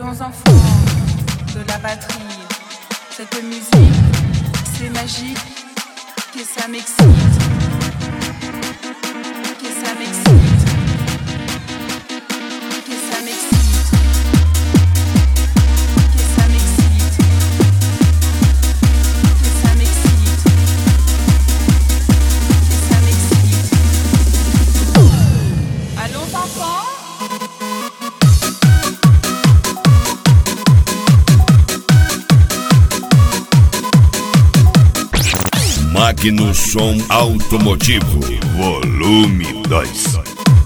Allons enfants de la patrie, cette musique, c'est magique, que ça m'excite, que ça m'excite, que ça m'excite, que ça m'excite, que ça m'excite, que ça m'excite. Allons enfants. Magnus Som Automotivo, volume 2.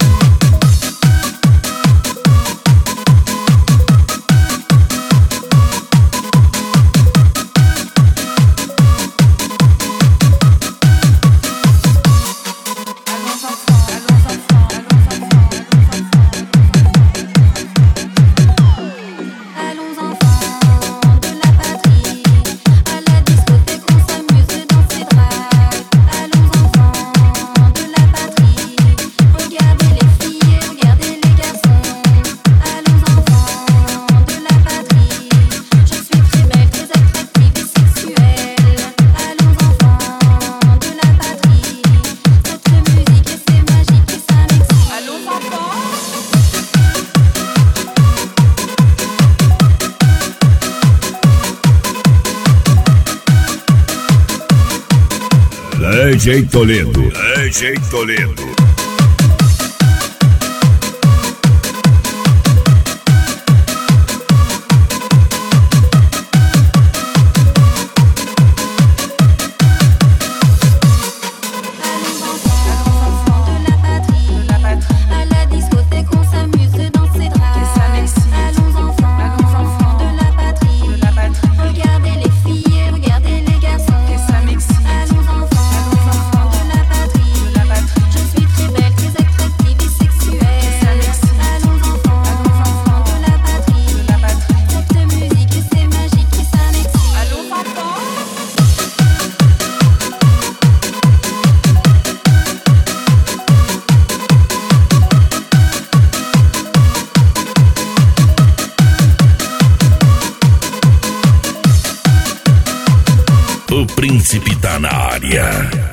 DJ Toledo, DJ Toledo. O príncipe tá na área.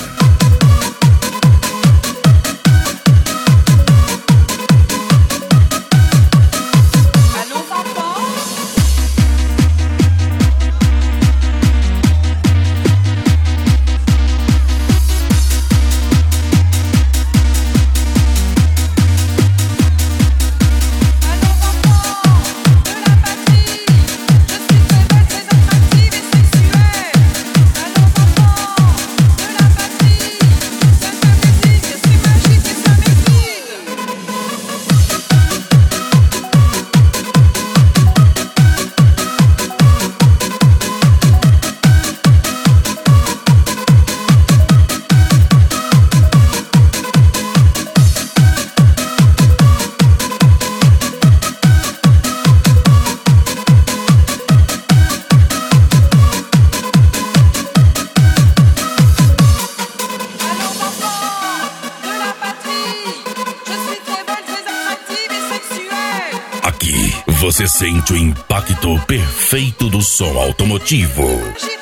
Aqui você sente o impacto perfeito do som automotivo.